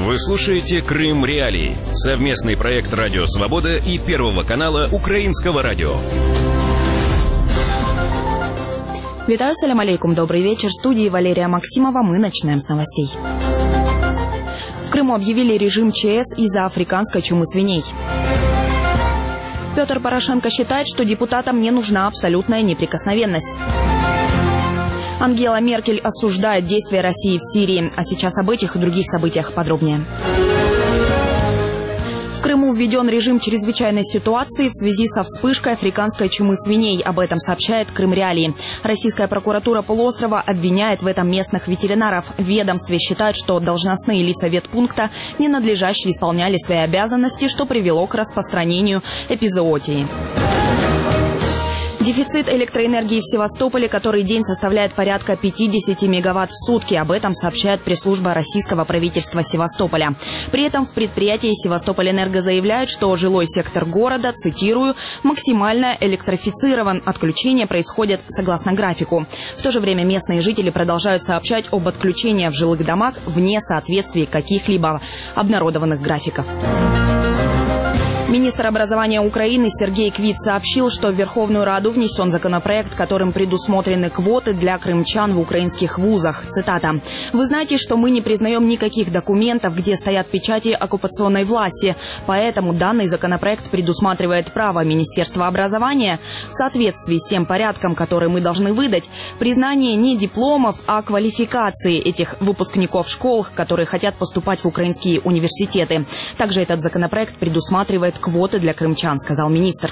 Вы слушаете «Крым Реалии» – совместный проект «Радио Свобода» и Первого канала Украинского радио. Витаю, салям алейкум, добрый вечер. В студии Валерия Максимова. Мы начинаем с новостей. В Крыму объявили режим ЧС из-за африканской чумы свиней. Петр Порошенко считает, что депутатам не нужна абсолютная неприкосновенность. Ангела Меркель осуждает действия России в Сирии. А сейчас об этих и других событиях подробнее. В Крыму введен режим чрезвычайной ситуации в связи со вспышкой африканской чумы свиней. Об этом сообщает Крым Реалии. Российская прокуратура полуострова обвиняет в этом местных ветеринаров. В ведомстве считают, что должностные лица ветпункта ненадлежаще исполняли свои обязанности, что привело к распространению эпизоотии. Дефицит электроэнергии в Севастополе который день составляет порядка 50 мегаватт в сутки. Об этом сообщает пресс-служба российского правительства Севастополя. При этом в предприятии «Севастополь-Энерго» заявляют, что жилой сектор города, цитирую, максимально электрифицирован. Отключения происходят согласно графику. В то же время местные жители продолжают сообщать об отключениях в жилых домах вне соответствия каких-либо обнародованных графиков. Министр образования Украины Сергей Квит сообщил, что в Верховную Раду внесен законопроект, которым предусмотрены квоты для крымчан в украинских вузах. Цитата. «Вы знаете, что мы не признаем никаких документов, где стоят печати оккупационной власти. Поэтому данный законопроект предусматривает право Министерства образования в соответствии с тем порядком, который мы должны выдать, признание не дипломов, а квалификации этих выпускников школ, которые хотят поступать в украинские университеты. Также этот законопроект предусматривает квоты для крымчан», сказал министр.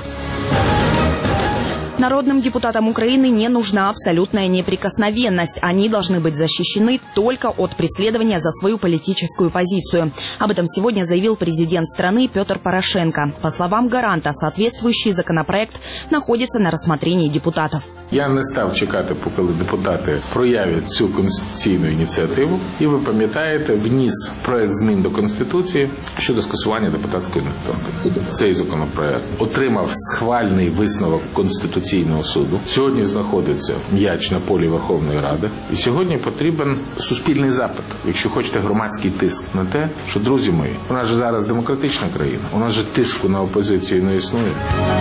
Народным депутатам Украины не нужна абсолютная неприкосновенность. Они должны быть защищены только от преследования за свою политическую позицию. Об этом сегодня заявил президент страны Петр Порошенко. По словам гаранта, соответствующий законопроект находится на рассмотрении депутатов. Я не став чекати, поки депутати проявлять цю конституційну ініціативу. І ви пам'ятаєте, вніс проект змін до Конституції щодо скасування депутатської недоторканності. Цей законопроект отримав схвальний висновок Конституційного суду. Сьогодні знаходиться м'яч на полі Верховної Ради. І сьогодні потрібен суспільний запит, якщо хочете громадський тиск на те, що, друзі мої, у нас же зараз демократична країна, у нас же тиску на опозицію не існує.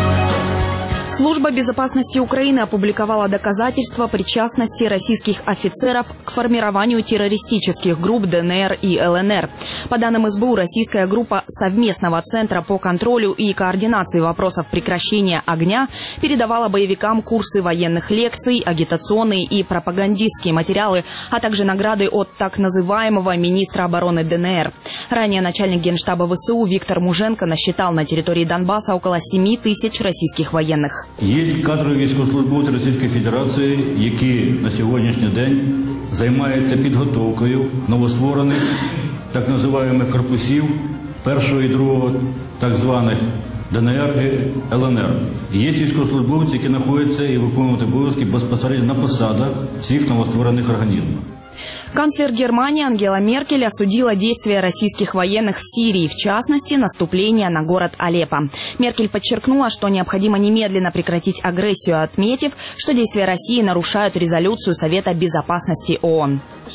Служба безопасности Украины опубликовала доказательства причастности российских офицеров к формированию террористических групп ДНР и ЛНР. По данным СБУ, российская группа Совместного центра по контролю и координации вопросов прекращения огня передавала боевикам курсы военных лекций, агитационные и пропагандистские материалы, а также награды от так называемого министра обороны ДНР. Ранее начальник Генштаба ВСУ Виктор Муженко насчитал на территории Донбасса около 7 тысяч российских военных. Є кадрові військовослужбовці Російської Федерації, які на сьогоднішній день займаються підготовкою новостворених так називаємих корпусів першого і другого так званих ДНР і ЛНР. Є військовослужбовці, які знаходяться і виконують обов'язки безпосередньо на посадах цих новостворених організмів. Канцлер Германии Ангела Меркель осудила действия российских военных в Сирии, в частности, наступление на город Алеппо. Меркель подчеркнула, что необходимо немедленно прекратить агрессию, отметив, что действия России нарушают резолюцию Совета безопасности ООН.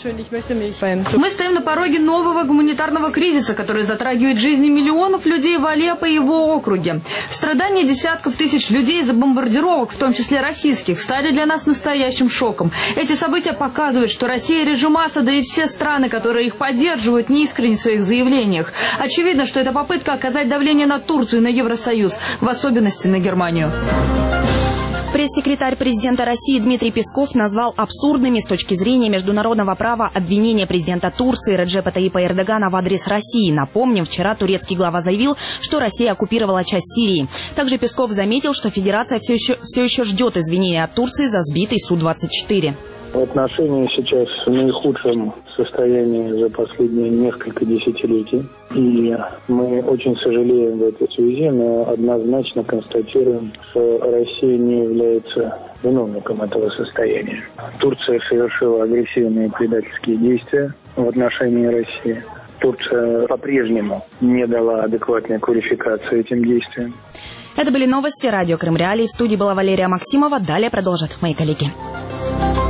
Мы стоим на пороге нового гуманитарного кризиса, который затрагивает жизни миллионов людей в Алеппо и его округе. Страдания десятков тысяч людей из-за бомбардировок, в том числе российских, стали для нас настоящим шоком. Эти события показывают, что Россия и режим Асада и все страны, которые их поддерживают, неискренни в своих заявлениях. Очевидно, что это попытка оказать давление на Турцию и на Евросоюз, в особенности на Германию. Пресс-секретарь президента России Дмитрий Песков назвал абсурдными с точки зрения международного права обвинения президента Турции Реджепа Таyyипа Эрдогана в адрес России. Напомним, вчера турецкий глава заявил, что Россия оккупировала часть Сирии. Также Песков заметил, что Федерация все еще ждет извинения от Турции за сбитый Су-24. Отношения сейчас в наихудшем состоянии за последние несколько десятилетий. И мы очень сожалеем в этой связи, но однозначно констатируем, что Россия не является виновником этого состояния. Турция совершила агрессивные предательские действия в отношении России. Турция по-прежнему не дала адекватной квалификации этим действиям. Это были новости радио Крым Реалии. В студии была Валерия Максимова. Далее продолжат мои коллеги.